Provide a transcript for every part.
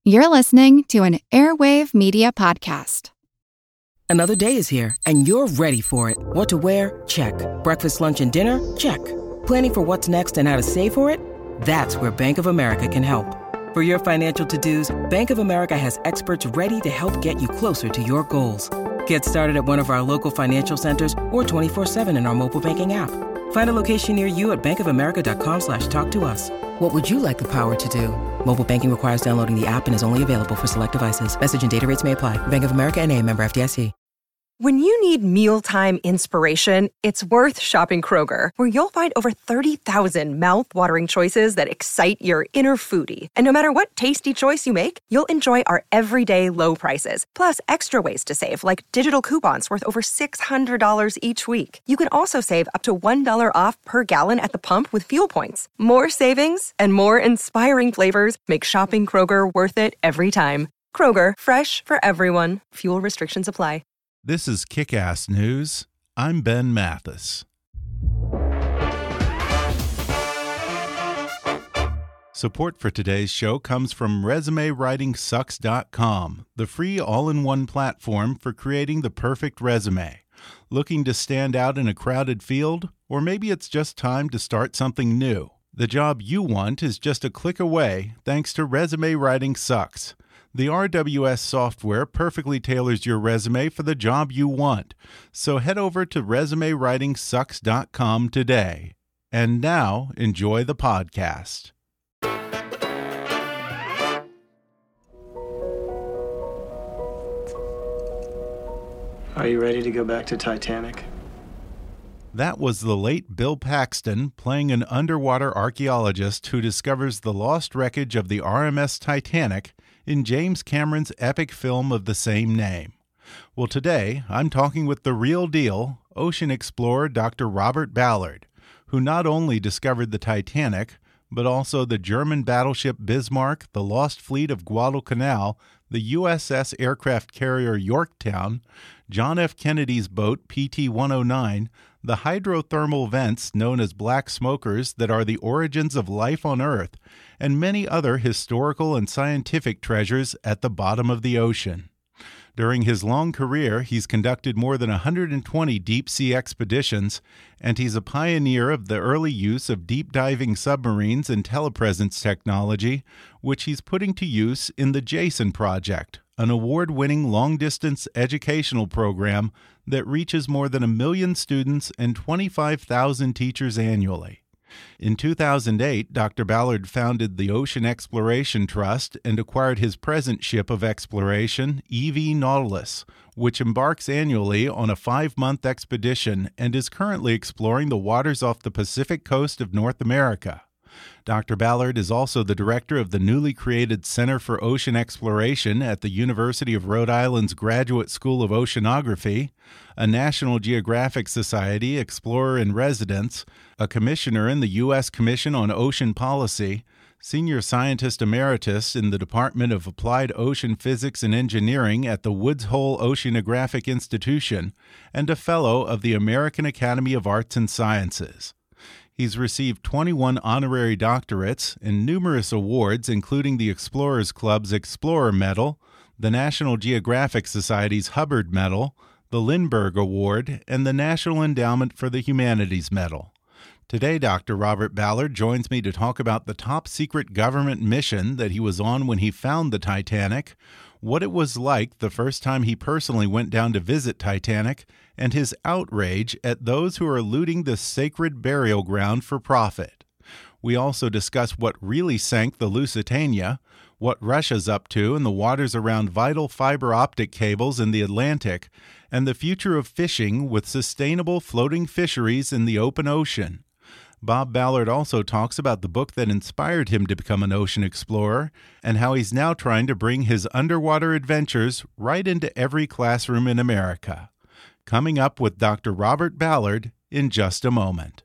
You're listening to an Airwave Media Podcast. Another day is here, and you're ready for it. What to wear? Check. Breakfast, lunch, and dinner? Check. Planning for what's next and how to save for it? That's where Bank of America can help. For your financial to-dos, Bank of America has experts ready to help get you closer to your goals. Get started at one of our local financial centers or 24/7 in our mobile banking app. Find a location near you at bankofamerica.com/talktous. What would you like the power to do? Mobile banking requires downloading the app and is only available for select devices. Message and data rates may apply. Bank of America N.A., member FDIC. When you need mealtime inspiration, it's worth shopping Kroger, where you'll find over 30,000 mouth-watering choices that excite your inner foodie. And no matter what tasty choice you make, you'll enjoy our everyday low prices, plus extra ways to save, like digital coupons worth over $600 each week. You can also save up to $1 off per gallon at the pump with fuel points. More savings and more inspiring flavors make shopping Kroger worth it every time. Kroger, fresh for everyone. Fuel restrictions apply. This is Kick-Ass News. I'm Ben Mathis. Support for today's show comes from ResumeWritingSucks.com, the free all-in-one platform for creating the perfect resume. Looking to stand out in a crowded field? Or maybe it's just time to start something new. The job you want is just a click away thanks to Resume Writing Sucks. The RWS software perfectly tailors your resume for the job you want. So head over to ResumeWritingSucks.com today. And now, enjoy the podcast. Are you ready to go back to Titanic? That was the late Bill Paxton playing an underwater archaeologist who discovers the lost wreckage of the RMS Titanic in James Cameron's epic film of the same name. Well, today I'm talking with the real deal, ocean explorer Dr. Robert Ballard, who not only discovered the Titanic, but also the German battleship Bismarck, the lost fleet of Guadalcanal, the USS aircraft carrier Yorktown, John F. Kennedy's boat PT-109, the hydrothermal vents known as black smokers that are the origins of life on Earth, and many other historical and scientific treasures at the bottom of the ocean. During his long career, he's conducted more than 120 deep-sea expeditions, and he's a pioneer of the early use of deep-diving submarines and telepresence technology, which he's putting to use in the JASON Project, an award-winning long-distance educational program that reaches more than 1 million students and 25,000 teachers annually. In 2008, Dr. Ballard founded the Ocean Exploration Trust and acquired his present ship of exploration, EV Nautilus, which embarks annually on a 5-month expedition and is currently exploring the waters off the Pacific coast of North America. Dr. Ballard is also the director of the newly created Center for Ocean Exploration at the University of Rhode Island's Graduate School of Oceanography, a National Geographic Society Explorer-in-Residence, a commissioner in the U.S. Commission on Ocean Policy, senior scientist emeritus in the Department of Applied Ocean Physics and Engineering at the Woods Hole Oceanographic Institution, and a fellow of the American Academy of Arts and Sciences. He's received 21 honorary doctorates and numerous awards, including the Explorers Club's Explorer Medal, the National Geographic Society's Hubbard Medal, the Lindbergh Award, and the National Endowment for the Humanities Medal. Today, Dr. Robert Ballard joins me to talk about the top-secret government mission that he was on when he found the Titanic, what it was like the first time he personally went down to visit Titanic, and his outrage at those who are looting this sacred burial ground for profit. We also discuss what really sank the Lusitania, what Russia's up to in the waters around vital fiber optic cables in the Atlantic, and the future of fishing with sustainable floating fisheries in the open ocean. Bob Ballard also talks about the book that inspired him to become an ocean explorer and how he's now trying to bring his underwater adventures right into every classroom in America. Coming up with Dr. Robert Ballard in just a moment.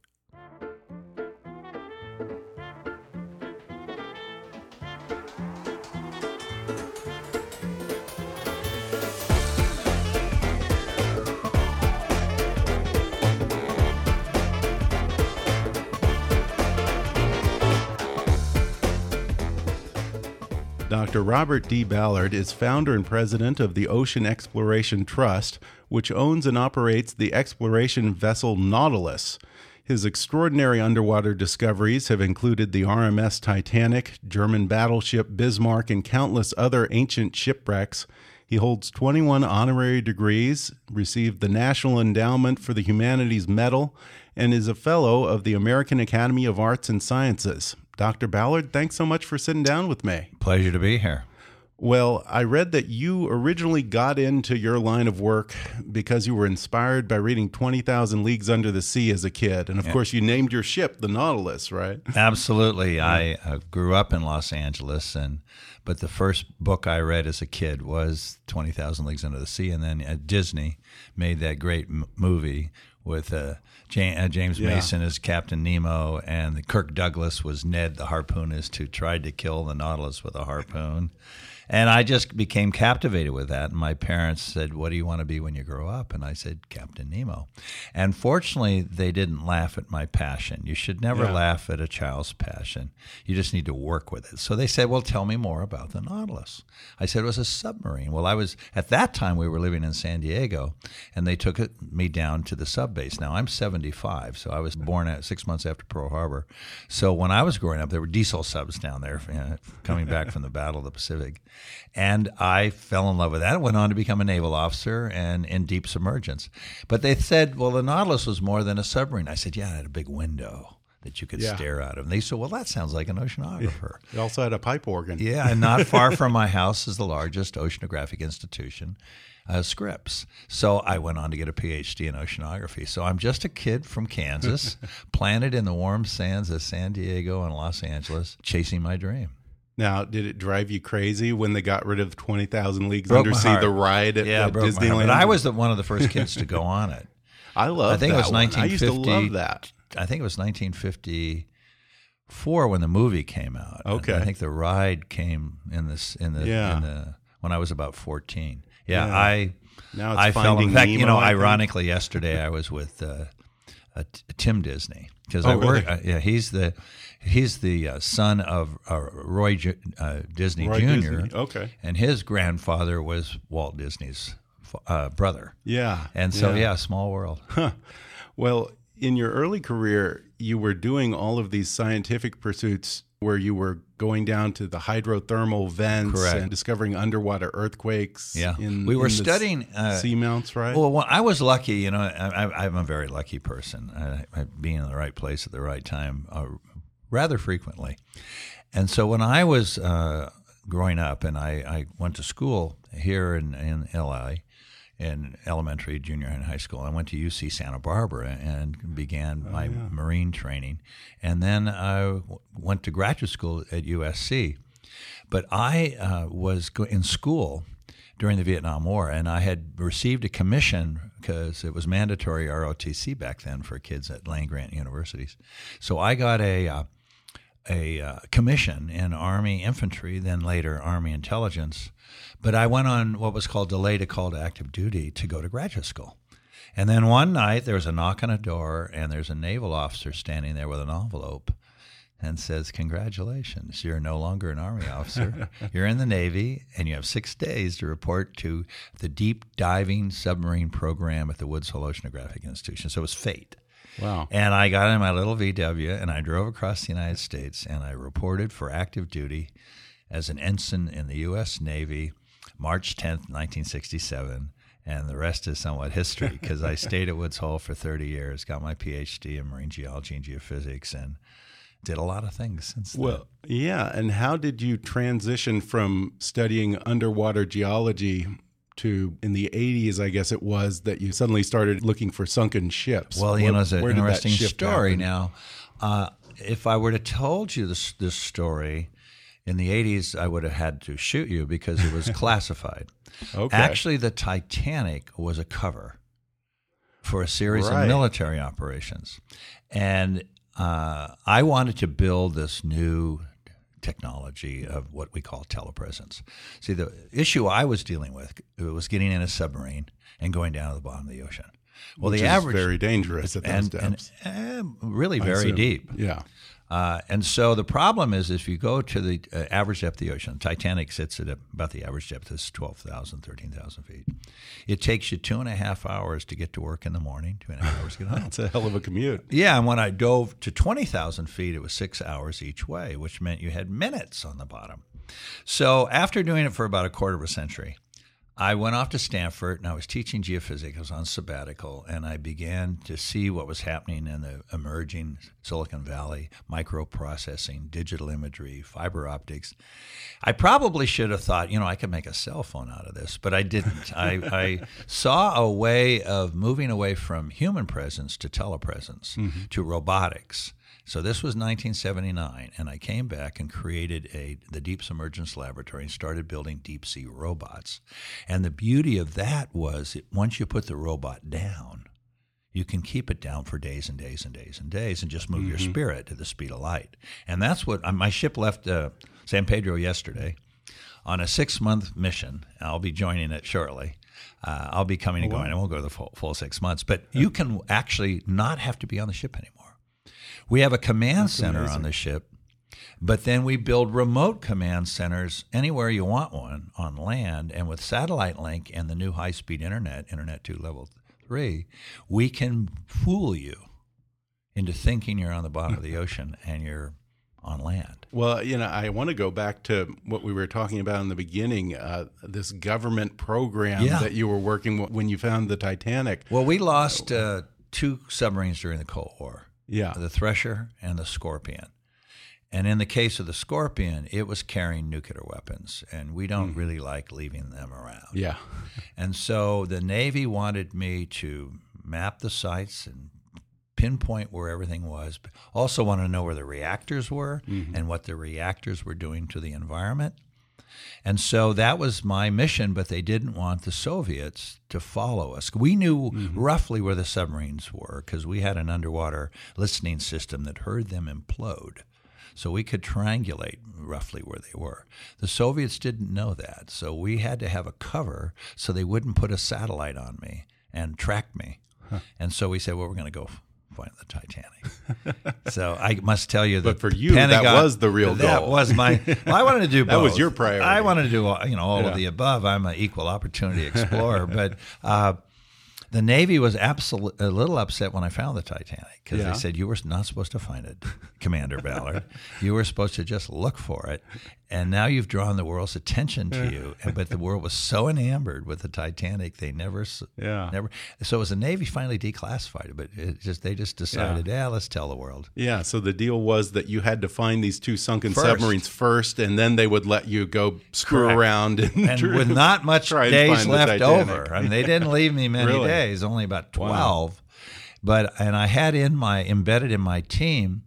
Dr. Robert D. Ballard is founder and president of the Ocean Exploration Trust, which owns and operates the exploration vessel Nautilus. His extraordinary underwater discoveries have included the RMS Titanic, German battleship Bismarck, and countless other ancient shipwrecks. He holds 21 honorary degrees, received the National Endowment for the Humanities Medal, and is a fellow of the American Academy of Arts and Sciences. Dr. Ballard, thanks so much for sitting down with me. Pleasure to be here. Well, I read that you originally got into your line of work because you were inspired by reading 20,000 Leagues Under the Sea as a kid. And, of course, you named your ship the Nautilus, right? Absolutely. I grew up in Los Angeles, but the first book I read as a kid was 20,000 Leagues Under the Sea. And then Disney made that great movie with James Mason as Captain Nemo, and Kirk Douglas was Ned the harpoonist who tried to kill the Nautilus with a harpoon. And I just became captivated with that. And my parents said, "What do you want to be when you grow up?" And I said, "Captain Nemo." And fortunately, they didn't laugh at my passion. You should never laugh at a child's passion. You just need to work with it. So they said, "Well, tell me more about the Nautilus." I said it was a submarine. Well, at that time, we were living in San Diego, and they took me down to the sub base. Now, I'm 75, so I was born 6 months after Pearl Harbor. So when I was growing up, there were diesel subs down there coming back from the Battle of the Pacific. And I fell in love with that. I went on to become a naval officer and in deep submergence. But they said, well, the Nautilus was more than a submarine. I said, yeah, it had a big window that you could stare out of. And they said, well, that sounds like an oceanographer. It also had a pipe organ. Yeah, and not far from my house is the largest oceanographic institution, Scripps. So I went on to get a PhD in oceanography. So I'm just a kid from Kansas, planted in the warm sands of San Diego and Los Angeles, chasing my dream. Now, did it drive you crazy when they got rid of 20,000 Leagues Under Sea, the ride at Disneyland? But I was one of the first kids to go on it. I love that. I used to love that. I think it was 1954 when the movie came out. Okay. I think the ride came in when I was about 14. Now it's fell. In fact, Nemo, ironically, yesterday I was with Tim Disney because he's the son of Roy Disney Jr. Okay. And his grandfather was Walt Disney's brother. Yeah. And so, small world. Huh. Well, in your early career, you were doing all of these scientific pursuits where you were going down to the hydrothermal vents and discovering underwater earthquakes. Yeah. We were studying seamounts, right? Well, I was lucky. I'm a very lucky person. Being in the right place at the right time rather frequently. And so when I was growing up, and I went to school here in L.A., in elementary, junior, and high school. I went to UC Santa Barbara and began my Marine training. And then I went to graduate school at USC. But I was in school during the Vietnam War, and I had received a commission because it was mandatory ROTC back then for kids at land-grant universities. So I got a commission in Army Infantry, then later Army Intelligence. But I went on what was called delayed call to active duty to go to graduate school. And then one night there was a knock on a door, and there's a naval officer standing there with an envelope and says, "Congratulations, you're no longer an Army officer. You're in the Navy, and you have 6 days to report to the deep diving submarine program at the Woods Hole Oceanographic Institution." So it was fate. Wow. And I got in my little VW, and I drove across the United States, and I reported for active duty as an ensign in the U.S. Navy, March 10th, 1967. And the rest is somewhat history because I stayed at Woods Hole for 30 years, got my PhD in marine geology and geophysics, and did a lot of things since then. Well, yeah. And how did you transition from studying underwater geology to, in the 80s, I guess it was, that you suddenly started looking for sunken ships? Well, it's an interesting story. Now, if I were to told you this story in the 80s, I would have had to shoot you because it was classified. Okay. Actually, the Titanic was a cover for a series of military operations. And I wanted to build this new technology of what we call telepresence. See, the issue I was dealing with was getting in a submarine and going down to the bottom of the ocean. Well, Which the is average very dangerous at those depths. And really very deep. Yeah. And so the problem is if you go to the average depth of the ocean, Titanic sits at about the average depth is 12,000, 13,000 feet. It takes you 2.5 hours to get to work in the morning, 2.5 hours to get home. That's a hell of a commute. Yeah, and when I dove to 20,000 feet, it was 6 hours each way, which meant you had minutes on the bottom. So after doing it for about a quarter of a century, I went off to Stanford, and I was teaching geophysics. I was on sabbatical, and I began to see what was happening in the emerging Silicon Valley, microprocessing, digital imagery, fiber optics. I probably should have thought, I could make a cell phone out of this, but I didn't. I saw a way of moving away from human presence to telepresence, to robotics. So this was 1979, and I came back and created the Deep Submergence Laboratory and started building deep-sea robots. And the beauty of that was once you put the robot down, you can keep it down for days and days and days and days and just move your spirit at the speed of light. And that's what my ship left San Pedro yesterday on a 6-month mission. I'll be joining it shortly. I'll be coming and going. I won't go the full 6 months. But you can actually not have to be on the ship anymore. We have a command center on the ship, but then we build remote command centers anywhere you want one on land. And with satellite link and the new high-speed Internet 2 Level 3, we can fool you into thinking you're on the bottom of the ocean and you're on land. Well, I want to go back to what we were talking about in the beginning, this government program that you were working when you found the Titanic. Well, we lost 2 submarines during the Cold War. Yeah. The Thresher and the Scorpion. And in the case of the Scorpion, it was carrying nuclear weapons, and we don't really like leaving them around. Yeah. And so the Navy wanted me to map the sites and pinpoint where everything was, but also wanted to know where the reactors were and what the reactors were doing to the environment. And so that was my mission, but they didn't want the Soviets to follow us. We knew roughly where the submarines were because we had an underwater listening system that heard them implode. So we could triangulate roughly where they were. The Soviets didn't know that, so we had to have a cover so they wouldn't put a satellite on me and track me. And so we said, well, we're going to go find the Titanic. So I must tell you that. But for you, Pentagon, that was the real goal. That was my. Well, I wanted to do both. That was your priority. I wanted to do all of the above. I'm an equal opportunity explorer, but. The Navy was a little upset when I found the Titanic because they said, you were not supposed to find it, Commander Ballard. You were supposed to just look for it. And now you've drawn the world's attention to you. But the world was so enamored with the Titanic, they never. So it was the Navy finally declassified it, but they just decided, let's tell the world. Yeah, so the deal was that you had to find these 2 sunken submarines first, and then they would let you go screw around. And with not much days left over. I mean, they didn't leave me many days, only about 12. Wow. And I had embedded in my team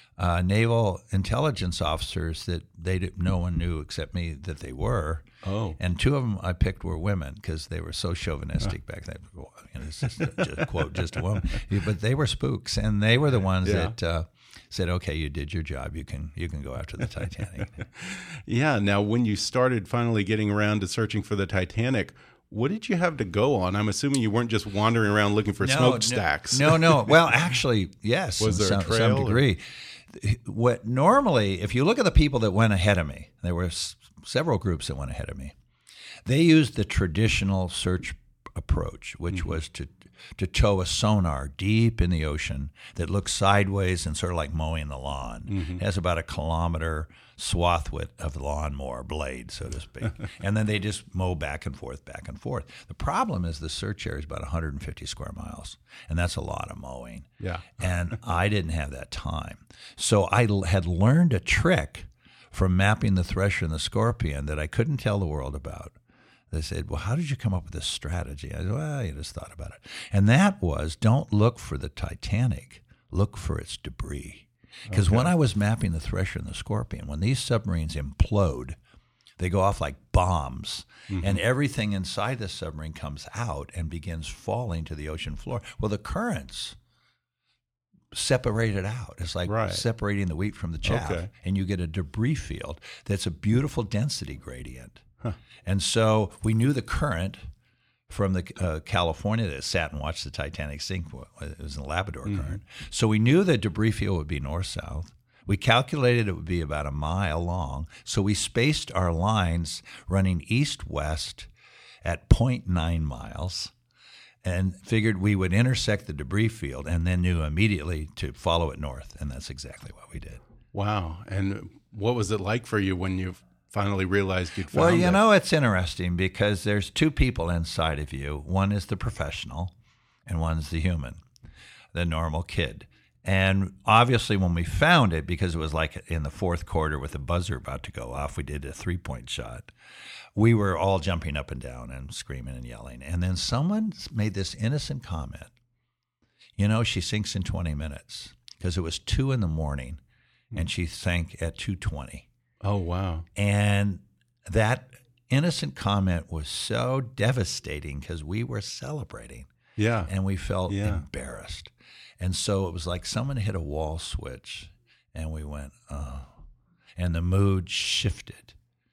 naval intelligence officers that no one knew except me that they were. Oh. And 2 of them I picked were women because they were so chauvinistic back then. It's just a woman. But they were spooks, and they were the ones that said, okay, you did your job. You can go after the Titanic. Yeah. Now, when you started finally getting around to searching for the Titanic, what did you have to go on? I'm assuming you weren't just wandering around looking for smokestacks. No. Well, actually, yes, was there some degree. What normally, if you look at the people that went ahead of me, there were several groups that went ahead of me. They used the traditional search approach, which was to tow a sonar deep in the ocean that looks sideways and sort of like mowing the lawn. It has about a kilometer swath width of the lawnmower blade, so to speak. And then they just mow back and forth, back and forth. The problem is the search area is about 150 square miles, and that's a lot of mowing. Yeah. And I didn't have that time. So I had learned a trick from mapping the Thresher and the Scorpion that I couldn't tell the world about. They said, well, how did you come up with this strategy? I said, well, you just thought about it. And that was, don't look for the Titanic, look for its debris. Because when I was mapping the Thresher and the Scorpion, when these submarines implode, they go off like bombs, and everything inside the submarine comes out and begins falling to the ocean floor. Well, the currents separate it out. It's like separating the wheat from the chaff, and you get a debris field that's a beautiful density gradient. And so we knew the current from the California that sat and watched the Titanic sink. It was the Labrador current. So we knew the debris field would be north-south. We calculated it would be about a mile long, so we spaced our lines running east-west at 0.9 miles and figured we would intersect the debris field and then knew immediately to follow it north, and that's exactly what we did. Wow. And what was it like for you when you finally realized you'd found it? Well, you know, it's interesting because there's two people inside of you. One is the professional and one's the human, the normal kid. And obviously when we found it, because it was like in the fourth quarter with the buzzer about to go off, we did a 3-point shot. We were all jumping up and down and screaming and yelling. And then someone made this innocent comment. You know, she sinks in 20 minutes because it was 2 a.m. and she sank at 2:20. Oh, wow. And that innocent comment was so devastating because we were celebrating. Yeah. And we felt embarrassed. And so it was like someone hit a wall switch and we went, oh. And the mood shifted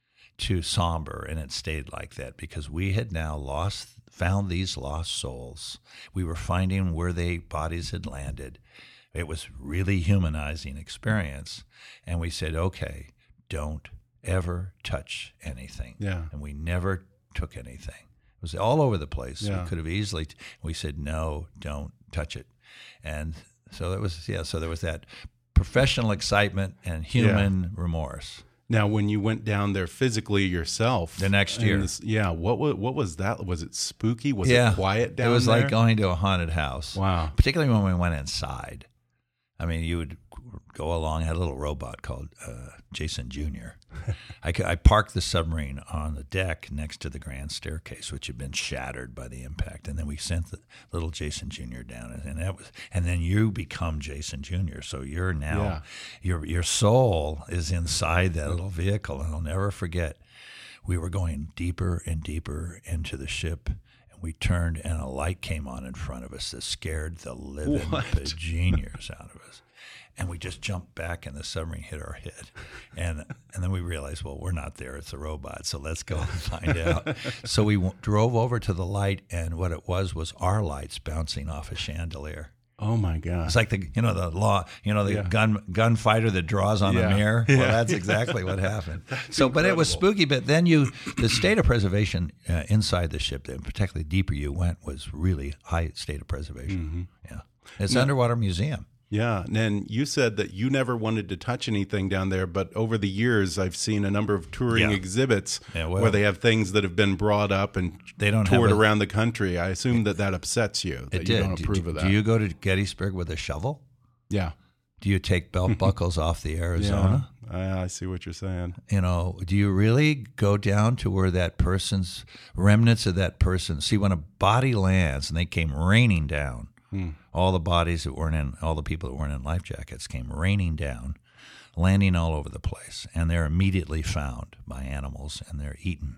to somber, and it stayed like that because we had now found these lost souls. We were finding where their bodies had landed. It was really humanizing experience. And we said, okay, don't ever touch anything. Yeah. And we never took anything. It was all over the place. Yeah. We could have easily, we said, no, don't touch it. And so there was that professional excitement and human remorse. Now, when you went down there physically yourself, the next year, what was that? Was it spooky? Was it quiet down there? It was like going to a haunted house. Wow! Particularly when we went inside. I mean, you would go along. I had a little robot called Jason Jr. I parked the submarine on the deck next to the grand staircase, which had been shattered by the impact, and then we sent the little Jason Jr. down, and then you become Jason Jr. So you're now your soul is inside that little vehicle, and I'll never forget. We were going deeper and deeper into the ship. We turned and a light came on in front of us that scared the living bejeeniers out of us. And we just jumped back and the submarine hit our head. And then we realized, well, we're not there. It's a robot. So let's go and find out. So we drove over to the light, and what it was our lights bouncing off a chandelier. Oh my God! It's like the gunfighter that draws on the mirror. Well, that's exactly what happened. So, but it was spooky. But then the state of preservation inside the ship, and particularly the deeper you went, was really high state of preservation. Mm-hmm. Yeah, it's an underwater museum. Yeah, and then you said that you never wanted to touch anything down there, but over the years, I've seen a number of touring exhibits where they have things that have been brought up and toured around the country. I assume that upsets you, that you don't approve of that. Do you go to Gettysburg with a shovel? Yeah. Do you take belt buckles off the Arizona? Yeah, I see what you're saying. You know, do you really go down to where that person's remnants of that person? See, when a body lands and they came raining down, all the bodies that weren't in, all the people that weren't in life jackets came raining down, landing all over the place, and they're immediately found by animals and they're eaten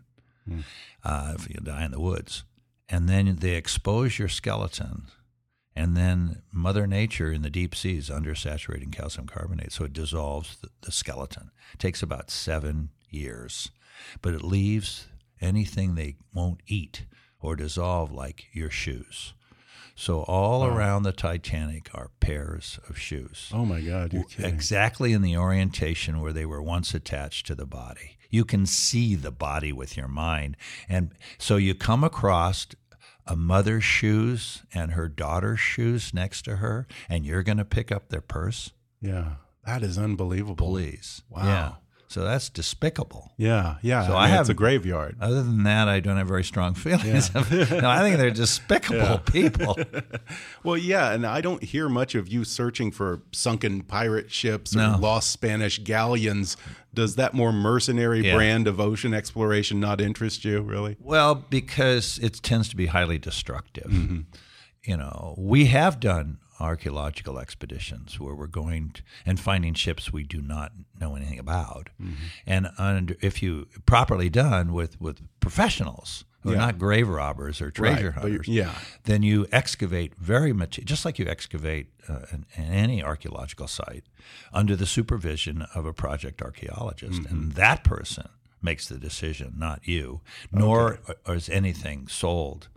if you die in the woods. And then they expose your skeleton, and then Mother Nature in the deep seas undersaturating calcium carbonate, so it dissolves the skeleton. It takes about 7 years, but it leaves anything they won't eat or dissolve, like your shoes. So all around the Titanic are pairs of shoes. Oh, my God, you're kidding. Exactly in the orientation where they were once attached to the body. You can see the body with your mind. And so you come across a mother's shoes and her daughter's shoes next to her, and you're going to pick up their purse? Yeah, that is unbelievable. Please. Wow. Yeah. So that's despicable. Yeah. So it's a graveyard. Other than that, I don't have very strong feelings. No, I think they're despicable people. Well, yeah, and I don't hear much of you searching for sunken pirate ships or lost Spanish galleons. Does that more mercenary brand of ocean exploration not interest you, really? Well, because it tends to be highly destructive. Mm-hmm. You know, we have done archaeological expeditions where we're going and finding ships we do not know anything about. Mm-hmm. And if you properly done with professionals who are not grave robbers or treasure hunters, then you excavate very much, just like you excavate in any archaeological site, under the supervision of a project archaeologist. Mm-hmm. And that person makes the decision, not you, nor is anything sold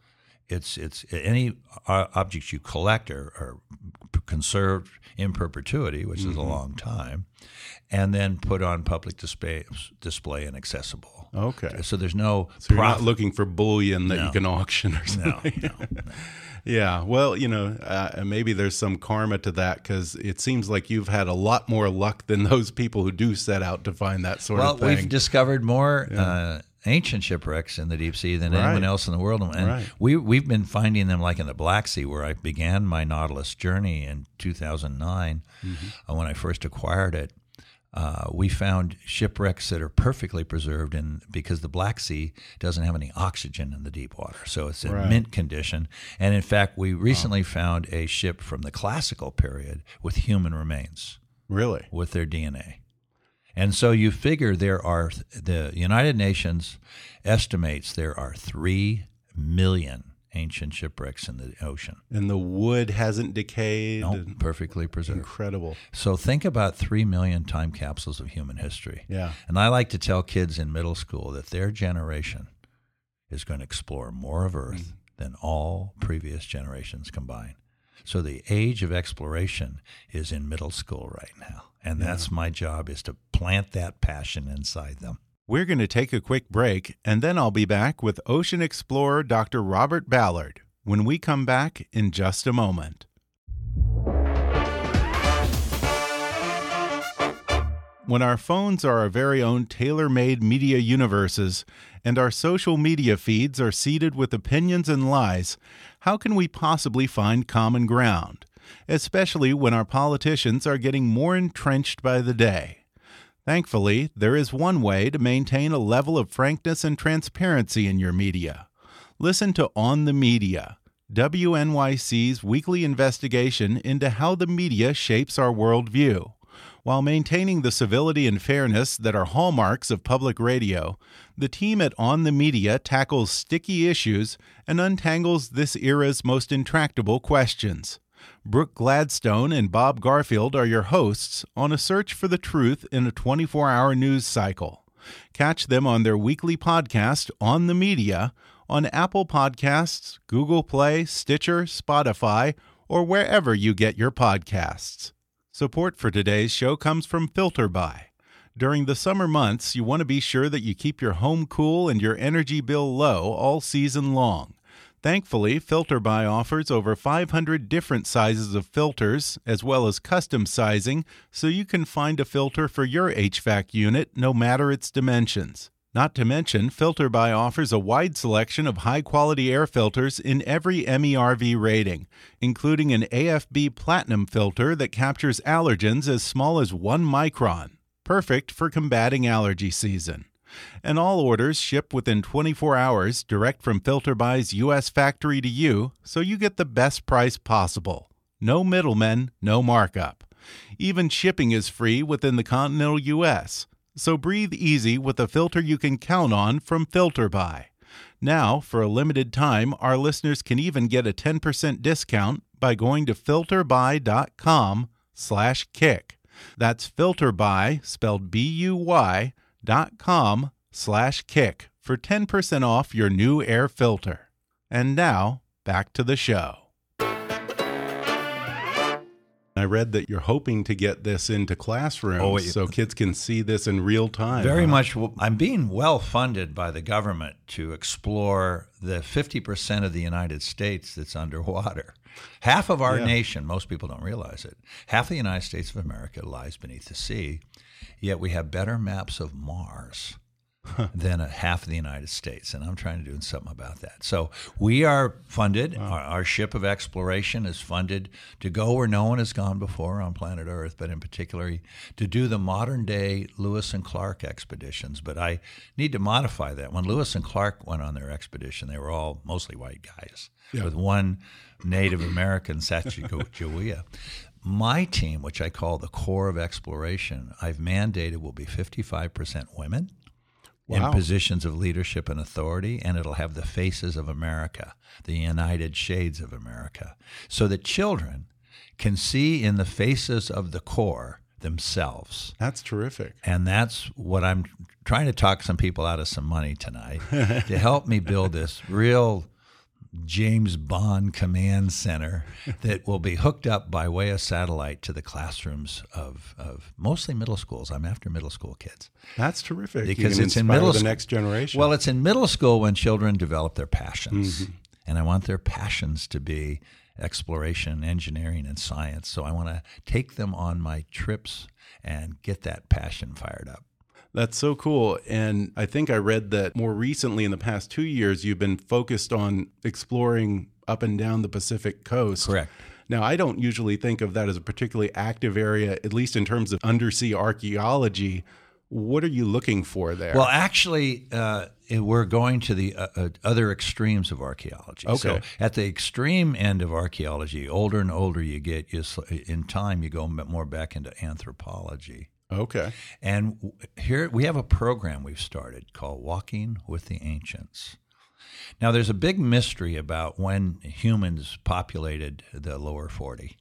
It's any objects you collect are conserved in perpetuity, which is a long time, and then put on public display and accessible. Okay. So there's no So you're not looking for bullion that you can auction or something. No. Yeah. Well, maybe there's some karma to that, because it seems like you've had a lot more luck than those people who do set out to find that sort of thing. Well, we've discovered more ancient shipwrecks in the deep sea than anyone else in the world. And we've been finding them like in the Black Sea, where I began my Nautilus journey in 2009 when I first acquired it. We found shipwrecks that are perfectly preserved because the Black Sea doesn't have any oxygen in the deep water. So it's in mint condition. And in fact, we recently found a ship from the classical period with human remains. Really? With their DNA. And so you figure the United Nations estimates there are 3 million ancient shipwrecks in the ocean. And the wood hasn't decayed? No, perfectly preserved. Incredible. So think about 3 million time capsules of human history. Yeah. And I like to tell kids in middle school that their generation is going to explore more of Earth than all previous generations combined. So the age of exploration is in middle school right now. And that's my job, is to plant that passion inside them. We're going to take a quick break, and then I'll be back with ocean explorer Dr. Robert Ballard when we come back in just a moment. When our phones are our very own tailor-made media universes and our social media feeds are seeded with opinions and lies, how can we possibly find common ground, especially when our politicians are getting more entrenched by the day? Thankfully, there is one way to maintain a level of frankness and transparency in your media. Listen to On the Media, WNYC's weekly investigation into how the media shapes our worldview. While maintaining the civility and fairness that are hallmarks of public radio, the team at On the Media tackles sticky issues and untangles this era's most intractable questions. Brooke Gladstone and Bob Garfield are your hosts on a search for the truth in a 24-hour news cycle. Catch them on their weekly podcast, On the Media, on Apple Podcasts, Google Play, Stitcher, Spotify, or wherever you get your podcasts. Support for today's show comes from FilterBuy. During the summer months, you want to be sure that you keep your home cool and your energy bill low all season long. Thankfully, FilterBuy offers over 500 different sizes of filters, as well as custom sizing, so you can find a filter for your HVAC unit no matter its dimensions. Not to mention, FilterBuy offers a wide selection of high-quality air filters in every MERV rating, including an AFB Platinum filter that captures allergens as small as 1 micron, perfect for combating allergy season. And all orders ship within 24 hours direct from FilterBuy's U.S. factory to you, so you get the best price possible. No middlemen, no markup. Even shipping is free within the continental U.S., so breathe easy with a filter you can count on from FilterBuy. Now, for a limited time, our listeners can even get a 10% discount by going to filterbuy.com/kick. That's FilterBuy, spelled BUY.com/kick for 10% off your new air filter. And now, back to the show. I read that you're hoping to get this into classrooms so kids can see this in real time. Very much. I'm being well funded by the government to explore the 50% of the United States that's underwater. Half of our nation, most people don't realize it, half of the United States of America lies beneath the sea, yet we have better maps of Mars than half of the United States, and I'm trying to do something about that. So we are funded. Our ship of exploration is funded to go where no one has gone before on planet Earth, but in particular to do the modern-day Lewis and Clark expeditions. But I need to modify that. When Lewis and Clark went on their expedition, they were all mostly white guys with one Native American, Sacagawea. My team, which I call the Core of Exploration, I've mandated will be 55% women. In positions of leadership and authority, and it'll have the faces of America, the United Shades of America, so that children can see in the faces of the core themselves. That's terrific. And that's what I'm trying to talk some people out of some money tonight to help me build this real James Bond command center that will be hooked up by way of satellite to the classrooms of mostly middle schools. I'm after middle school kids. That's terrific. Because you can it's in inspire middle the school. next generation. Well, it's in middle school when children develop their passions. And I want their passions to be exploration, engineering, and science. So I want to take them on my trips and get that passion fired up. That's so cool. And I think I read that more recently in the past 2 years, you've been focused on exploring up and down the Pacific coast. Correct. Now, I don't usually think of that as a particularly active area, at least in terms of undersea archaeology. What are you looking for there? Well, actually, we're going to the other extremes of archaeology. Okay. So at the extreme end of archaeology, older and older you get, in time you go more back into anthropology. Okay. And here we have a program we've started called Walking with the Ancients. Now, there's a big mystery about when humans populated the lower 48.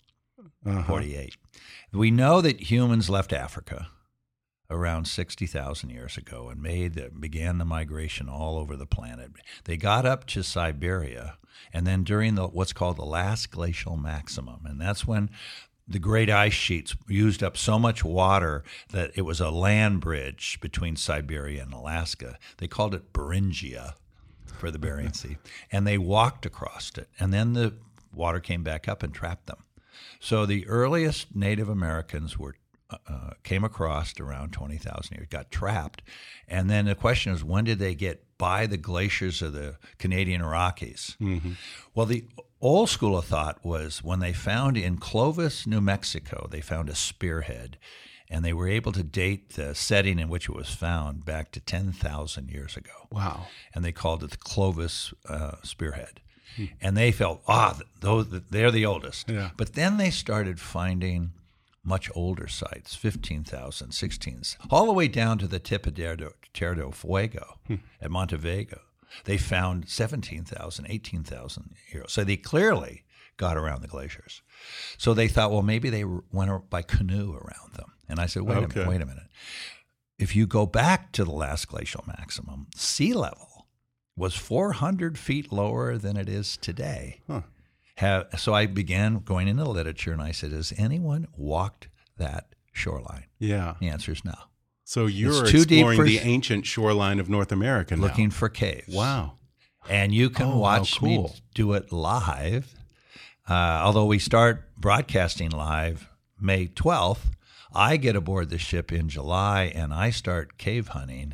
We know that humans left Africa around 60,000 years ago and began the migration all over the planet. They got up to Siberia, and then during what's called the last glacial maximum, and that's when the great ice sheets used up so much water that it was a land bridge between Siberia and Alaska. They called it Beringia for the Bering Sea, and they walked across it, and then the water came back up and trapped them. So the earliest Native Americans came across around 20,000 years, got trapped, and then the question is, when did they get by the glaciers of the Canadian Rockies? Well, the old school of thought was when they found in Clovis, New Mexico, they found a spearhead, and they were able to date the setting in which it was found back to 10,000 years ago. Wow. And they called it the Clovis spearhead. And they felt, they're the oldest. Yeah. But then they started finding much older sites, 15,000, 16,000, all the way down to the tip of Tierra del Fuego at Montevego. They found 17,000, 18,000 years. So they clearly got around the glaciers. So they thought, well, maybe they went by canoe around them. And I said, wait a minute. If you go back to the last glacial maximum, sea level was 400 feet lower than it is today. So I began going into the literature, and I said, has anyone walked that shoreline? Yeah. The answer is no. So you're It's too deep exploring for the ancient shoreline of North America now. Looking for caves. Wow. And you can watch me do it live. Although we start broadcasting live May 12th, I get aboard the ship in July, and I start cave hunting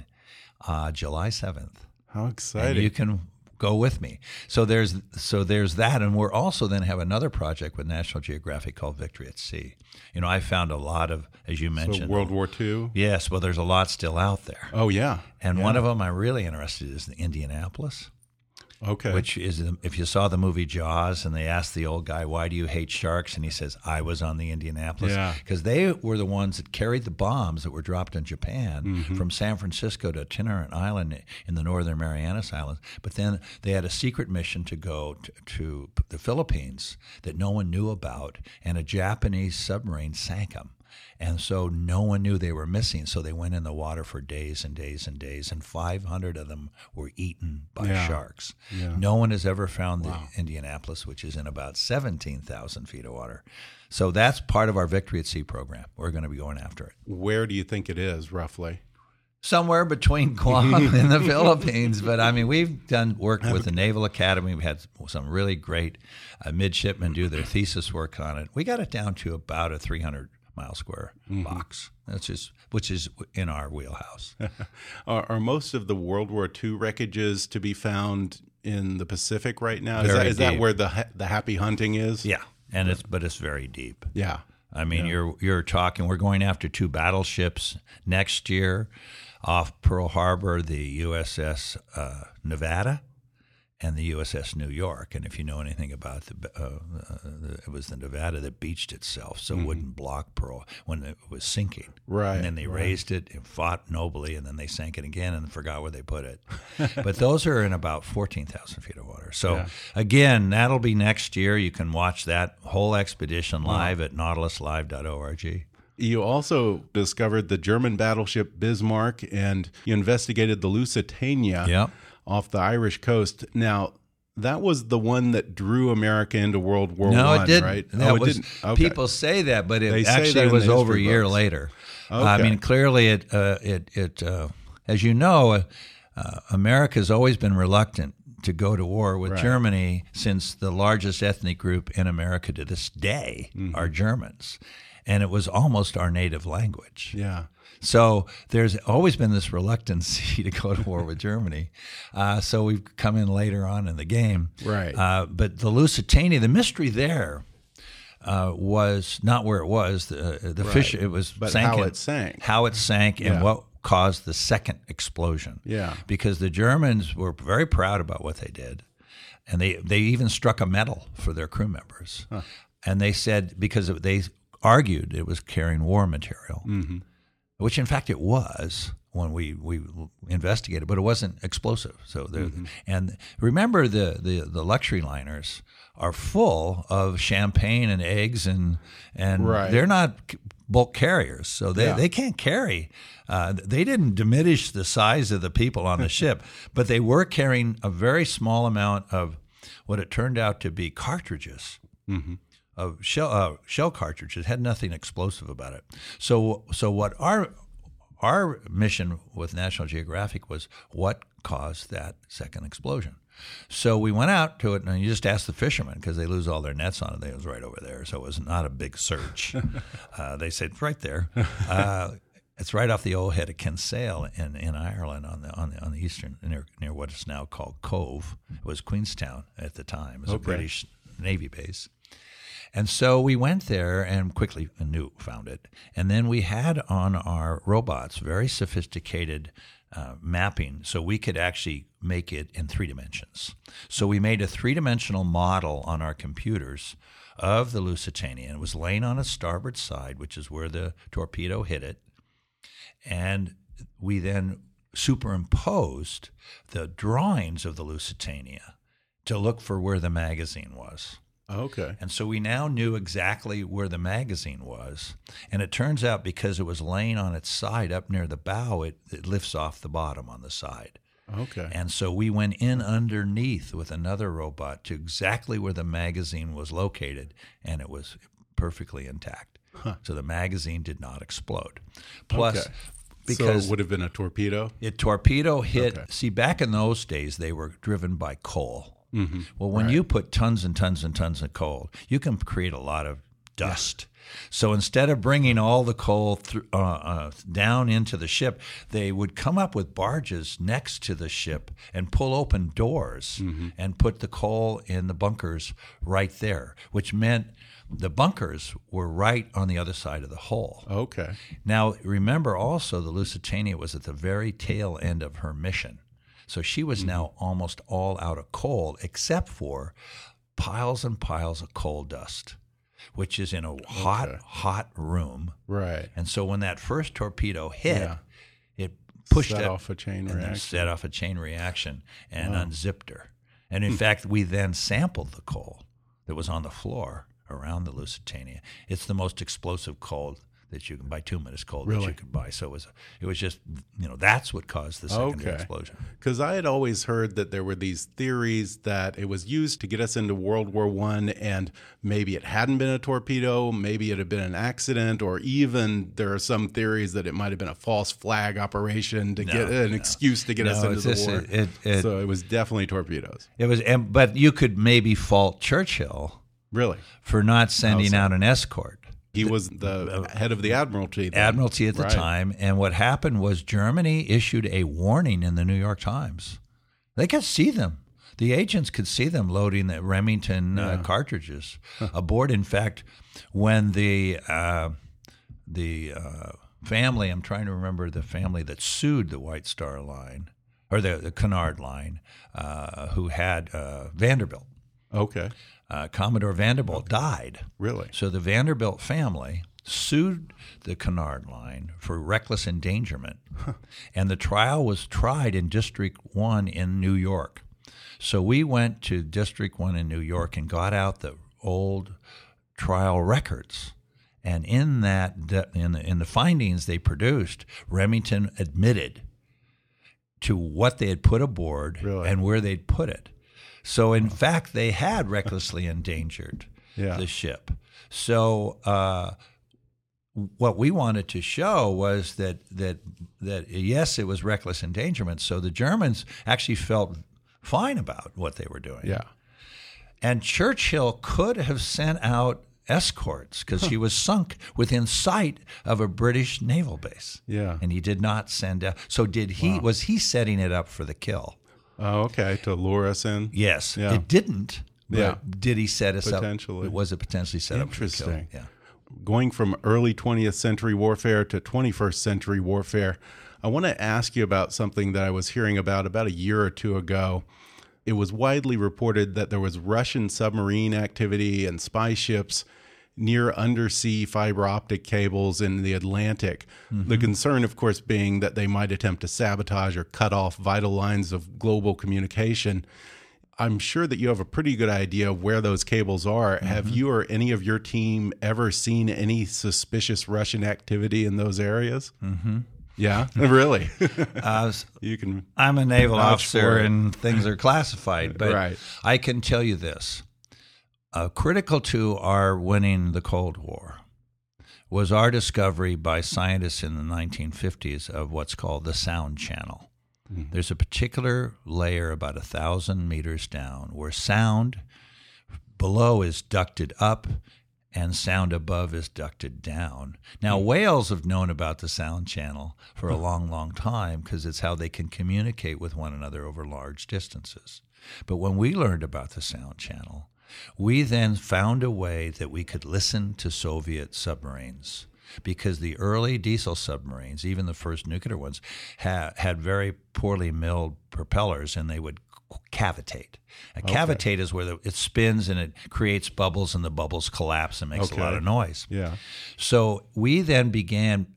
July 7th. How exciting. And you can go with me. So there's that, and we're also then have another project with National Geographic called Victory at Sea. I found a lot of, as you mentioned, World War II? Yes, well, there's a lot still out there. Oh, yeah. And one of them I'm really interested in is the Indianapolis. Okay. Which is, if you saw the movie Jaws and they asked the old guy, why do you hate sharks? And he says, I was on the Indianapolis. Yeah. Because they were the ones that carried the bombs that were dropped in Japan from San Francisco to Tinian Island in the northern Marianas Islands. But then they had a secret mission to go to the Philippines that no one knew about, and a Japanese submarine sank them. And so no one knew they were missing, so they went in the water for days and days and days, and 500 of them were eaten by sharks. Yeah. No one has ever found the Indianapolis, which is in about 17,000 feet of water. So that's part of our Victory at Sea program. We're going to be going after it. Where do you think it is, roughly? Somewhere between Guam and the Philippines. But, I mean, we've done work with the Naval Academy. We've had some really great midshipmen do their thesis work on it. We got it down to about a 300-mile square box. Which is in our wheelhouse. Are most of the World War II wreckages to be found in the Pacific right now? Is that where the happy hunting is? Yeah, but it's very deep. Yeah. I mean, you're talking. We're going after 2 battleships next year off Pearl Harbor, the USS Nevada and the USS New York. And if you know anything about it was the Nevada that beached itself, so it wouldn't block Pearl when it was sinking. Right. And then they raised it and fought nobly, and then they sank it again and forgot where they put it. But those are in about 14,000 feet of water. So again, that'll be next year. You can watch that whole expedition live at nautiluslive.org. You also discovered the German battleship Bismarck, and you investigated the Lusitania off the Irish coast. Now, that was the one that drew America into World War No, I, it didn't. right? That it was, didn't. Okay. People say that, but They it say that actually in was the over a history year books. later. Okay. I mean, clearly, it as you know, America's always been reluctant to go to war with Germany, since the largest ethnic group in America to this day are Germans, and it was almost our native language. Yeah. So there's always been this reluctancy to go to war with Germany. So we've come in later on in the game. Right. But the Lusitania, the mystery there was not where it was. The fish, it was But sank how in- it sank. How it sank Yeah. and what caused the second explosion. Yeah. Because the Germans were very proud about what they did. And they even struck a medal for their crew members. Huh. And they said, because they argued it was carrying war material, which in fact it was when we investigated, but it wasn't explosive. So and remember the luxury liners are full of champagne and eggs and they're not bulk carriers, so they can't carry. They didn't diminish the size of the people on the ship, but they were carrying a very small amount of what it turned out to be cartridges. Of shell cartridges. Had nothing explosive about it. So what our mission with National Geographic was, what caused that second explosion. So we went out to it, and you just ask the fishermen, because they lose all their nets on it. It was right over there, so it was not a big search. They said, it's right there. It's right off the old head of Kinsale in Ireland on the eastern, near what is now called Cove. It was Queenstown at the time. It was a British Navy base. And so we went there and quickly found it. And then we had on our robots very sophisticated mapping, so we could actually make it in 3 dimensions. So we made a 3-dimensional model on our computers of the Lusitania. It was laying on its starboard side, which is where the torpedo hit it. And we then superimposed the drawings of the Lusitania to look for where the magazine was. Okay. And so we now knew exactly where the magazine was. And it turns out, because it was laying on its side up near the bow, it lifts off the bottom on the side. Okay. And so we went in underneath with another robot to exactly where the magazine was located, and it was perfectly intact. Huh. So the magazine did not explode. Plus, because so it would have been a torpedo? Torpedo hit. Okay. See, back in those days, they were driven by coal. Mm-hmm. Well, when you put tons and tons and tons of coal, you can create a lot of dust. So instead of bringing all the coal down into the ship, they would come up with barges next to the ship and pull open doors and put the coal in the bunkers right there, which meant the bunkers were right on the other side of the hull. Okay. Now, remember also, the Lusitania was at the very tail end of her mission. So she was now almost all out of coal, except for piles and piles of coal dust, which is in a hot room. Right. And so when that first torpedo hit, it pushed set it off a chain reaction. Set off a chain reaction and unzipped her. And in fact, we then sampled the coal that was on the floor around the Lusitania. It's the most explosive coal that you can buy, bituminous coal that you could buy. So it was just, that's what caused the second explosion. Because I had always heard that there were these theories that it was used to get us into World War I, and maybe it hadn't been a torpedo, maybe it had been an accident, or even there are some theories that it might have been a false flag operation to get an excuse to get us into the war. So it was definitely torpedoes. It was, but you could maybe fault Churchill, really, for not sending out an escort. He was the head of the Admiralty. Admiralty at the time. And what happened was Germany issued a warning in the New York Times. They could see them. The agents could see them loading the Remington cartridges aboard. In fact, when the family, I'm trying to remember the family that sued the White Star Line, or the Cunard Line, who had Vanderbilt. Okay. Commodore Vanderbilt died. Really? So the Vanderbilt family sued the Cunard Line for reckless endangerment. And the trial was tried in District 1 in New York. So we went to District 1 in New York and got out the old trial records. And in that, in the findings they produced, Remington admitted to what they had put aboard and where they'd put it. So, in fact, they had recklessly endangered the ship. So, what we wanted to show was that yes, it was reckless endangerment. So the Germans actually felt fine about what they were doing. Yeah. And Churchill could have sent out escorts because she was sunk within sight of a British naval base. Yeah. And he did not send out. So did he? Wow. Was he setting it up for the kill? Oh, okay. To lure us in? Yes. Yeah. It didn't. But did he set us potentially. up? Was it potentially set up for the kill? Interesting. Yeah. Going from early 20th century warfare to 21st century warfare, I want to ask you about something that I was hearing about a year or two ago. It was widely reported that there was Russian submarine activity and spy ships near undersea fiber optic cables in the Atlantic. The concern, of course, being that they might attempt to sabotage or cut off vital lines of global communication. I'm sure that you have a pretty good idea of where those cables are. Have you or any of your team ever seen any suspicious Russian activity in those areas? Yeah, really? You can. I'm a naval officer, and things are classified. But right. I can tell you this: critical to our winning the Cold War was our discovery by scientists in the 1950s of what's called the sound channel. There's a particular layer about 1,000 meters down where sound below is ducted up and sound above is ducted down. Now, whales have known about the sound channel for a long, long time because it's how they can communicate with one another over large distances. But when we learned about the sound channel, we then found a way that we could listen to Soviet submarines, because the early diesel submarines, even the first nuclear ones, had very poorly milled propellers, and they would cavitate. A cavitate is where it spins and it creates bubbles, and the bubbles collapse and makes a lot of noise. Yeah. So we then began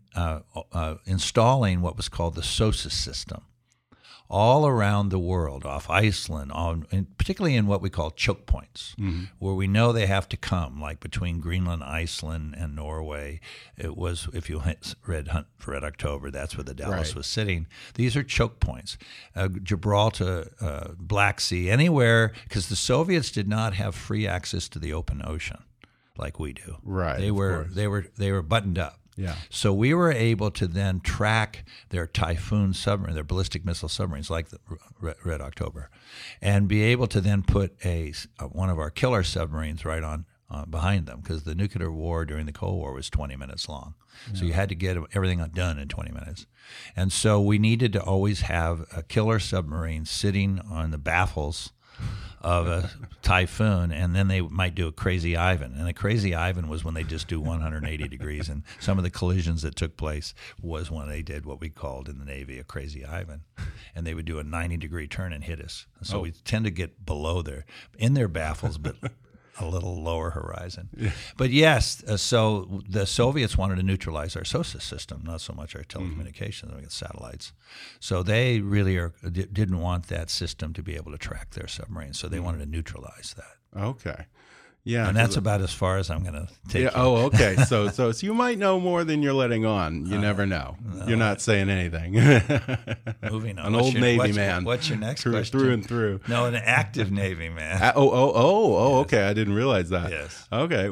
installing what was called the SOSUS system all around the world, off Iceland, particularly in what we call choke points, where we know they have to come, like between Greenland, Iceland, and Norway. It was, if you read Hunt for Red October, that's where the Dallas was sitting. These are choke points. Gibraltar, Black Sea, anywhere, because the Soviets did not have free access to the open ocean like we do. Right. They were buttoned up. Yeah. So we were able to then track their Typhoon submarine, their ballistic missile submarines, like the Red October, and be able to then put one of our killer submarines right on behind them, because the nuclear war during the Cold War was 20 minutes long. Yeah. So you had to get everything done in 20 minutes. And so we needed to always have a killer submarine sitting on the baffles of a Typhoon, and then they might do a Crazy Ivan. And a Crazy Ivan was when they just do 180 degrees. And some of the collisions that took place was when they did what we called in the Navy a Crazy Ivan. And they would do a 90-degree turn and hit us. And so we tend to get below in their baffles, but a little lower horizon. Yeah. But yes, so the Soviets wanted to neutralize our SOSUS system, not so much our telecommunications, we got satellites. So they really didn't want that system to be able to track their submarines, so they wanted to neutralize that. Okay. Yeah, and that's about as far as I'm going to take you. Oh, okay. So you might know more than you're letting on. You never know. No, you're not saying anything. Moving on. An old Navy man. What's your next question? Through and through. No, an active Navy man. Yes. Okay. I didn't realize that. Yes. Okay.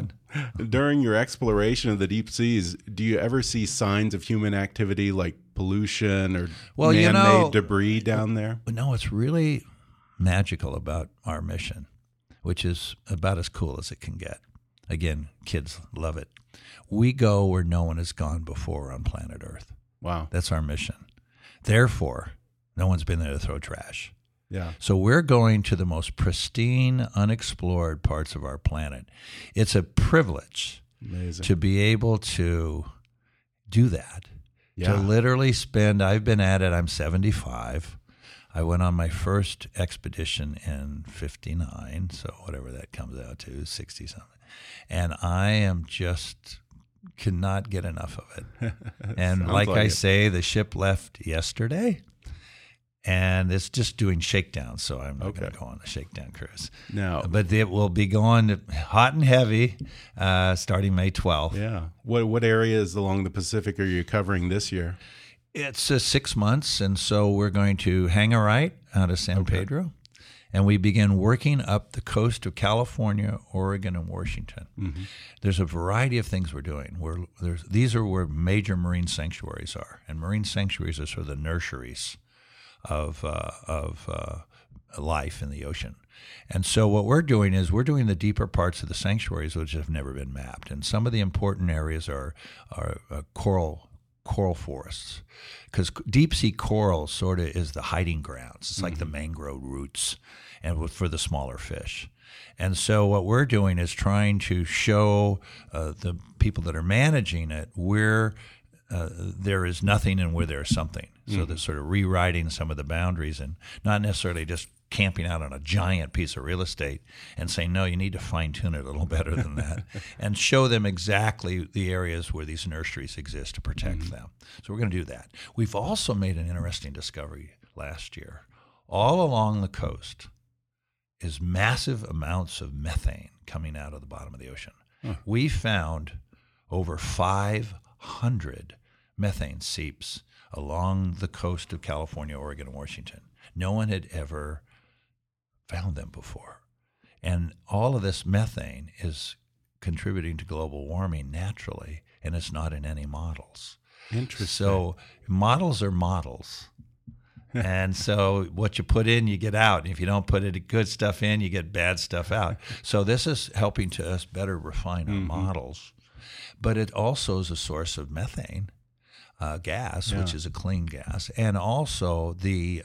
During your exploration of the deep seas, do you ever see signs of human activity like pollution or man-made debris down there? No, it's really magical about our mission, which is about as cool as it can get. Again, kids love it. We go where no one has gone before on planet Earth. Wow. That's our mission. Therefore, no one's been there to throw trash. Yeah. So we're going to the most pristine, unexplored parts of our planet. It's a privilege to be able to do that, to literally spend, I've been at it, I'm 75. I went on my first expedition in 59, so whatever that comes out to, 60-something. And I am just cannot get enough of it. And like I say, the ship left yesterday, and it's just doing shakedowns, so I'm not going to go on a shakedown cruise. No. But it will be going hot and heavy starting May 12th. Yeah. What areas along the Pacific are you covering this year? It's 6 months, and so we're going to Hangarite out of San Pedro. and we began working up the coast of California, Oregon, and Washington. Mm-hmm. There's a variety of things we're doing. These are where major marine sanctuaries are, and marine sanctuaries are sort of the nurseries of life in the ocean. And so what we're doing is we're doing the deeper parts of the sanctuaries which have never been mapped. And some of the important areas are coral forests, because deep sea coral sort of is the hiding grounds. It's like the mangrove roots and for the smaller fish. And so what we're doing is trying to show the people that are managing it where there is nothing and where there's something. So they're sort of rewriting some of the boundaries and not necessarily just camping out on a giant piece of real estate and saying, no, you need to fine-tune it a little better than that, and show them exactly the areas where these nurseries exist to protect them. So we're going to do that. We've also made an interesting discovery last year. All along the coast is massive amounts of methane coming out of the bottom of the ocean. We found over 500 methane seeps along the coast of California, Oregon, and Washington. No one had ever found them before. And all of this methane is contributing to global warming naturally, and it's not in any models. Interesting. So models are models. And so what you put in, you get out. And if you don't put good stuff in, you get bad stuff out. So this is helping to us better refine our models. But it also is a source of methane gas, which is a clean gas, and also the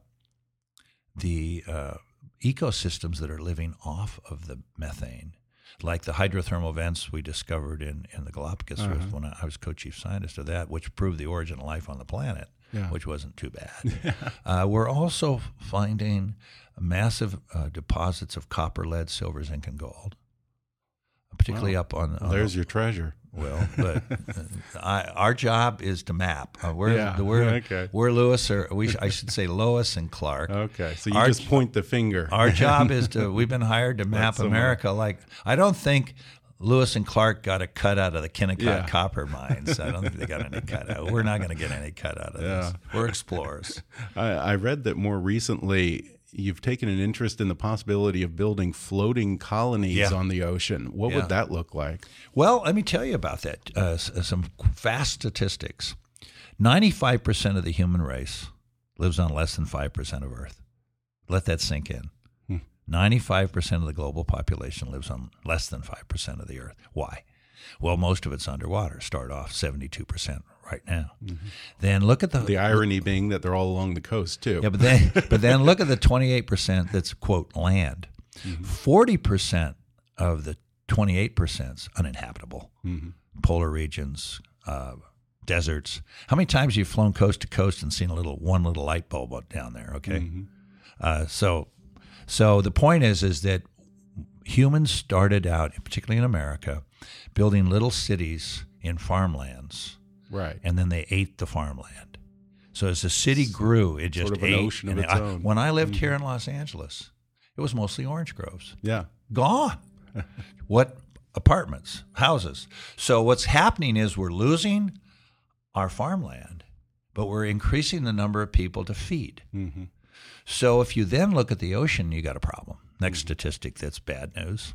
ecosystems that are living off of the methane, like the hydrothermal vents we discovered in the Galapagos when I was co-chief scientist of that, which proved the origin of life on the planet, which wasn't too bad. We're also finding massive deposits of copper, lead, silver, zinc, and gold, particularly up on there's your treasure. Well, but our job is to map. We're Lewis, I should say Lois and Clark. Okay, so you just point the finger. Our job is we've been hired to map America. Like, I don't think Lewis and Clark got a cut out of the Kennecott copper mines. I don't think they got any cut out. We're not going to get any cut out of this. We're explorers. I read that more recently you've taken an interest in the possibility of building floating colonies on the ocean. What would that look like? Well, let me tell you about that. Some fast statistics. 95% of the human race lives on less than 5% of Earth. Let that sink in. 95% of the global population lives on less than 5% of the Earth. Why? Well, most of it's underwater. Start off 72% right now. Then look at the irony being that they're all along the coast too. Yeah, but then look at the 28% that's quote land. 40% of the 28% is uninhabitable. Polar regions, deserts. How many times have you flown coast to coast and seen one little light bulb down there? Okay, so the point is that humans started out, particularly in America, building little cities in farmlands, right? And then they ate the farmland. So as the city grew, it just sort of an ocean of its own. When I lived here in Los Angeles, it was mostly orange groves. Yeah, gone. What apartments, houses? So what's happening is we're losing our farmland, but we're increasing the number of people to feed. So if you then look at the ocean, you got a problem. Next statistic that's bad news.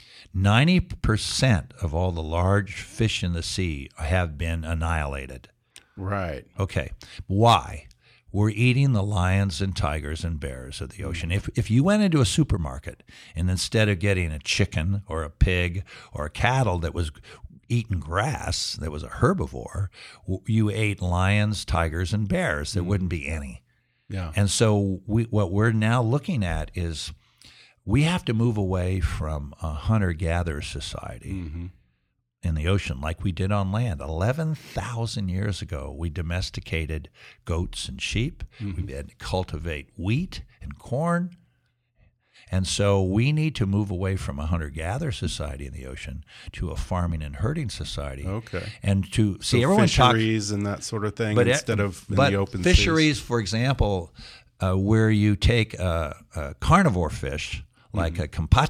90% of all the large fish in the sea have been annihilated. Right. Okay. Why? We're eating the lions and tigers and bears of the ocean. If you went into a supermarket and instead of getting a chicken or a pig or a cattle that was eating grass, that was a herbivore, you ate lions, tigers, and bears. There wouldn't be any. Yeah. And so what we're now looking at is we have to move away from a hunter-gatherer society in the ocean like we did on land. 11,000 years ago, we domesticated goats and sheep. We had to cultivate wheat and corn. And so we need to move away from a hunter-gatherer society in the ocean to a farming and herding society. Okay. And to see so everyone fisheries and that sort of thing instead of in the open fisheries, seas. For example, where you take a carnivore fish like a kampachi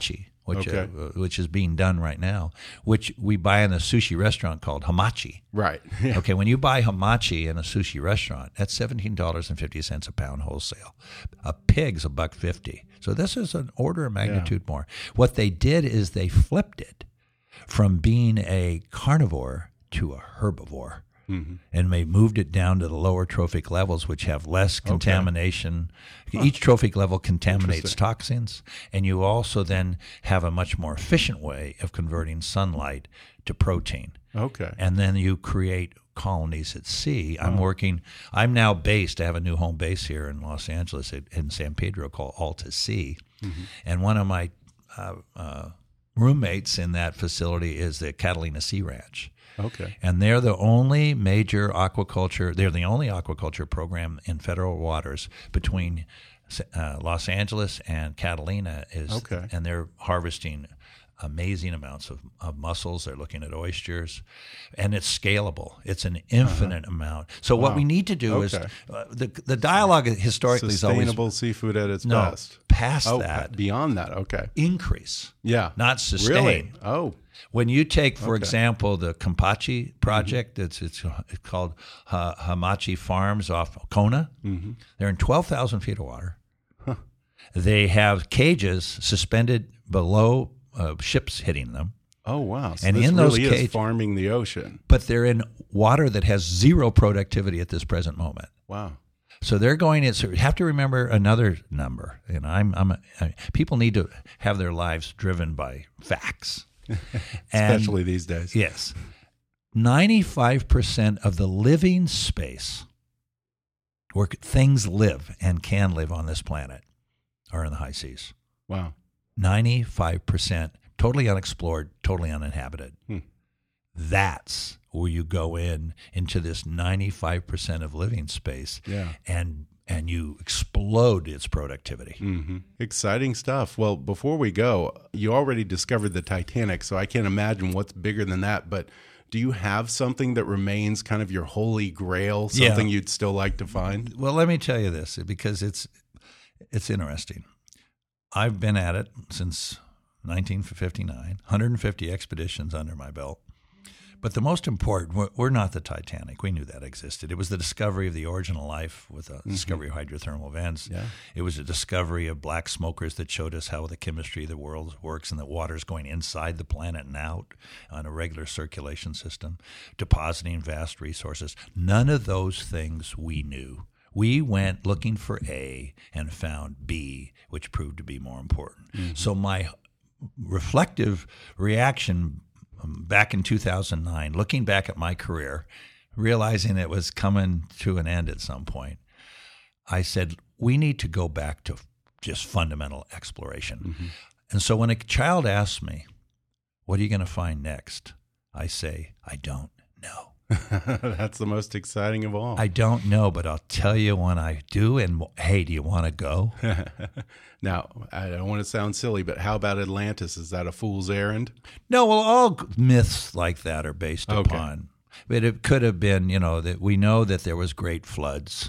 which is being done right now, which we buy in a sushi restaurant called hamachi. Right. Okay, when you buy hamachi in a sushi restaurant, that's $17.50 a pound wholesale. A pig's $1.50. So this is an order of magnitude more. What they did is they flipped it from being a carnivore to a herbivore. Mm-hmm. And they moved it down to the lower trophic levels, which have less contamination. Each trophic level contaminates toxins, and you also then have a much more efficient way of converting sunlight to protein. Okay. And then you create colonies at sea. I'm now based, I have a new home base here in Los Angeles in San Pedro called Alta Sea. Mm-hmm. And one of my roommates in that facility is the Catalina Sea Ranch. Okay. And they're the only major aquaculture, they're the only aquaculture program in federal waters between Los Angeles and Catalina and they're harvesting amazing amounts of mussels. They're looking at oysters, and it's scalable. It's an infinite amount. So what we need to do is the dialogue historically is always sustainable seafood at its best. Past that, beyond that, increase. Yeah, not sustain. Really? Oh. When you take, for example, the Kampachi project, it's called Hamachi Farms off Kona. Mm-hmm. They're in 12,000 feet of water. Huh. They have cages suspended below ships hitting them. Oh, wow. So and this in really those cages, is farming the ocean. But they're in water that has zero productivity at this present moment. Wow. So they're going. So you have to remember another number. People need to have their lives driven by facts. Especially these days. Yes. 95% of the living space where things live and can live on this planet are in the high seas. Wow. 95%, totally unexplored, totally uninhabited. That's where you go into this 95% of living space and you explode its productivity. Mm-hmm. Exciting stuff. Well, before we go, you already discovered the Titanic, so I can't imagine what's bigger than that. But do you have something that remains kind of your holy grail, something you'd still like to find? Well, let me tell you this, because it's interesting. I've been at it since 1959, 150 expeditions under my belt. But the most important, we're not the Titanic. We knew that existed. It was the discovery of the origin of life with the discovery of hydrothermal vents. Yeah. It was a discovery of black smokers that showed us how the chemistry of the world works and that water's going inside the planet and out on a regular circulation system, depositing vast resources. None of those things we knew. We went looking for A and found B, which proved to be more important. Mm-hmm. So my reflective reaction back in 2009, looking back at my career, realizing it was coming to an end at some point, I said, we need to go back to just fundamental exploration. Mm-hmm. And so when a child asks me, what are you going to find next? I say, I don't know. That's the most exciting of all. I don't know, but I'll tell you when I do. And hey, do you want to go? Now, I don't want to sound silly, but how about Atlantis? Is that a fool's errand? No, well, all myths like that are based upon. But it could have been, that we know that there was great floods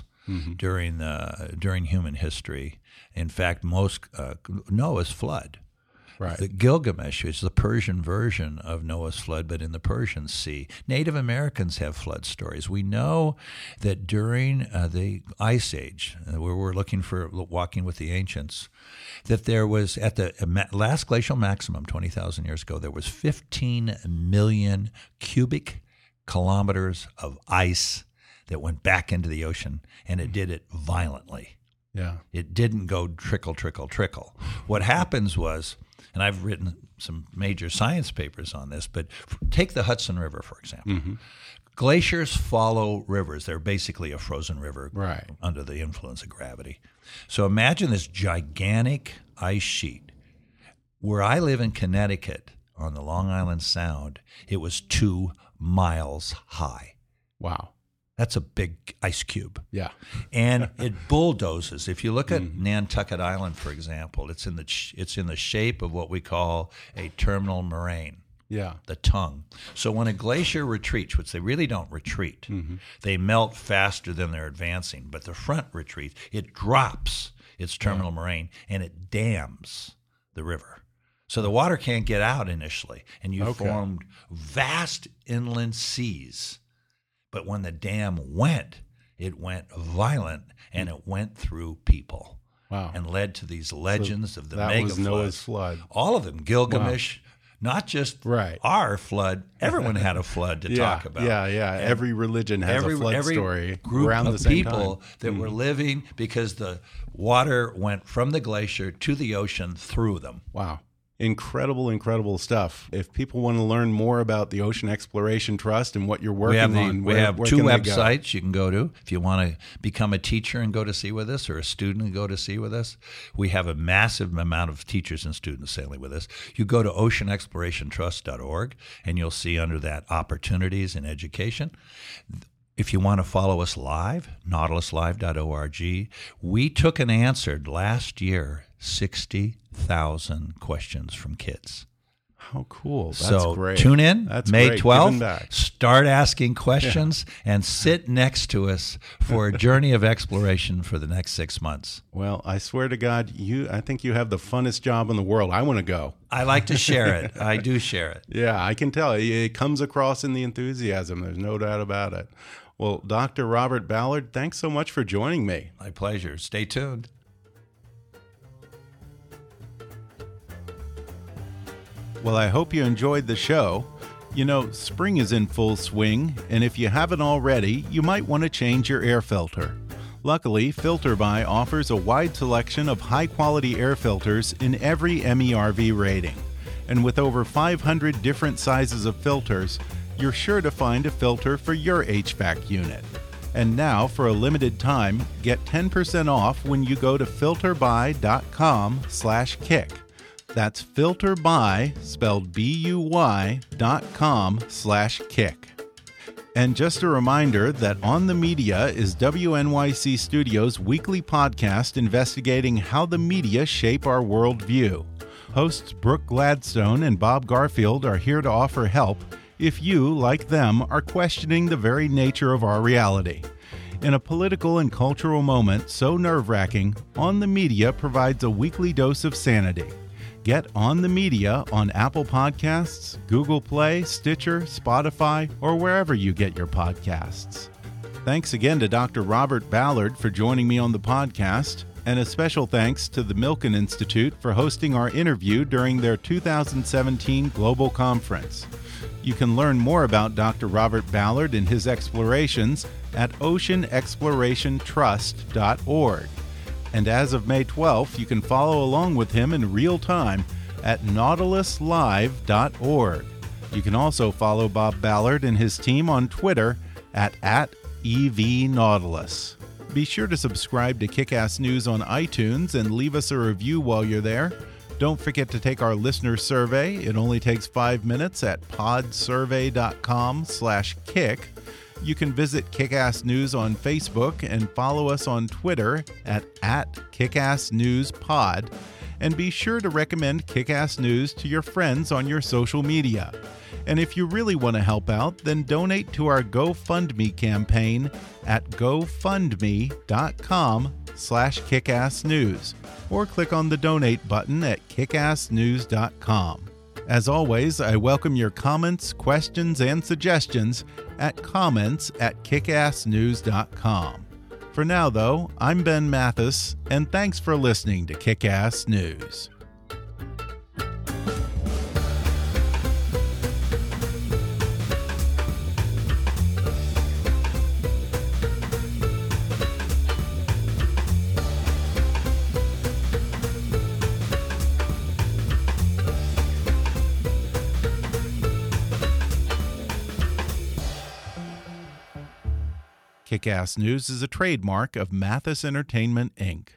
during human history. In fact, Noah's flood. Right. The Gilgamesh is the Persian version of Noah's flood, but in the Persian Sea. Native Americans have flood stories. We know that during the Ice Age, where we're looking for walking with the ancients, that there was, at the last glacial maximum 20,000 years ago, there was 15 million cubic kilometers of ice that went back into the ocean, and it did it violently. Yeah. It didn't go trickle, trickle, trickle. What happens was, and I've written some major science papers on this, but take the Hudson River, for example. Mm-hmm. Glaciers follow rivers. They're basically a frozen river under the influence of gravity. So imagine this gigantic ice sheet. Where I live in Connecticut on the Long Island Sound, it was 2 miles high. Wow. That's a big ice cube. Yeah. And it bulldozes. If you look at Nantucket Island, for example, it's in the shape of what we call a terminal moraine. Yeah. The tongue. So when a glacier retreats, which they really don't retreat, they melt faster than they're advancing, but the front retreats, it drops its terminal moraine and it dams the river. So the water can't get out initially, and you formed vast inland seas. But when the dam went, it went violent, and it went through people. Wow. And led to these legends of the that mega was Noah's flood. All of them. Gilgamesh, not just our flood. Everyone had a flood to talk about. Yeah. And every religion has a flood story group around of the same people time. that were living because the water went from the glacier to the ocean through them. Wow. Incredible stuff. If people want to learn more about the Ocean Exploration Trust and what you're working on, we have where two can they go? websites you can go to if you want to become a teacher and go to sea with us, or a student and go to sea with us. We have a massive amount of teachers and students sailing with us. You go to oceanexplorationtrust.org, and you'll see under that opportunities in education. If you want to follow us live, nautiluslive.org. We took and answered last year 60,000 questions from kids. How cool. That's so great. Tune in That's May great. 12th. Start asking questions and sit next to us for a journey of exploration for the next 6 months. Well, I swear to God, I think you have the funnest job in the world. I want to go. I like to share it. I do share it. Yeah, I can tell. It comes across in the enthusiasm. There's no doubt about it. Well, Dr. Robert Ballard, thanks so much for joining me. My pleasure. Stay tuned. Well, I hope you enjoyed the show. You know, spring is in full swing, and if you haven't already, you might want to change your air filter. Luckily, FilterBuy offers a wide selection of high-quality air filters in every MERV rating. And with over 500 different sizes of filters, you're sure to find a filter for your HVAC unit. And now, for a limited time, get 10% off when you go to filterbuy.com/kick. That's filterbuy, spelled BUY.com/kick. And just a reminder that On the Media is WNYC Studios' weekly podcast investigating how the media shape our worldview. Hosts Brooke Gladstone and Bob Garfield are here to offer help if you, like them, are questioning the very nature of our reality. In a political and cultural moment so nerve-wracking, On the Media provides a weekly dose of sanity. Get On the Media on Apple Podcasts, Google Play, Stitcher, Spotify, or wherever you get your podcasts. Thanks again to Dr. Robert Ballard for joining me on the podcast, and a special thanks to the Milken Institute for hosting our interview during their 2017 Global Conference. You can learn more about Dr. Robert Ballard and his explorations at oceanexplorationtrust.org. And as of May 12th, you can follow along with him in real time at nautiluslive.org. You can also follow Bob Ballard and his team on Twitter at @EVNautilus. Be sure to subscribe to Kick-Ass News on iTunes and leave us a review while you're there. Don't forget to take our listener survey. It only takes 5 minutes at podsurvey.com/kick. You can visit Kick-Ass News on Facebook and follow us on Twitter at @KickassNewsPod. And be sure to recommend Kick-Ass News to your friends on your social media. And if you really want to help out, then donate to our GoFundMe campaign at gofundme.com/kickassnews, or click on the donate button at kickassnews.com. As always, I welcome your comments, questions, and suggestions at comments@kickassnews.com. For now, though, I'm Ben Mathis, and thanks for listening to Kick-Ass News. Kick-Ass News is a trademark of Mathis Entertainment, Inc.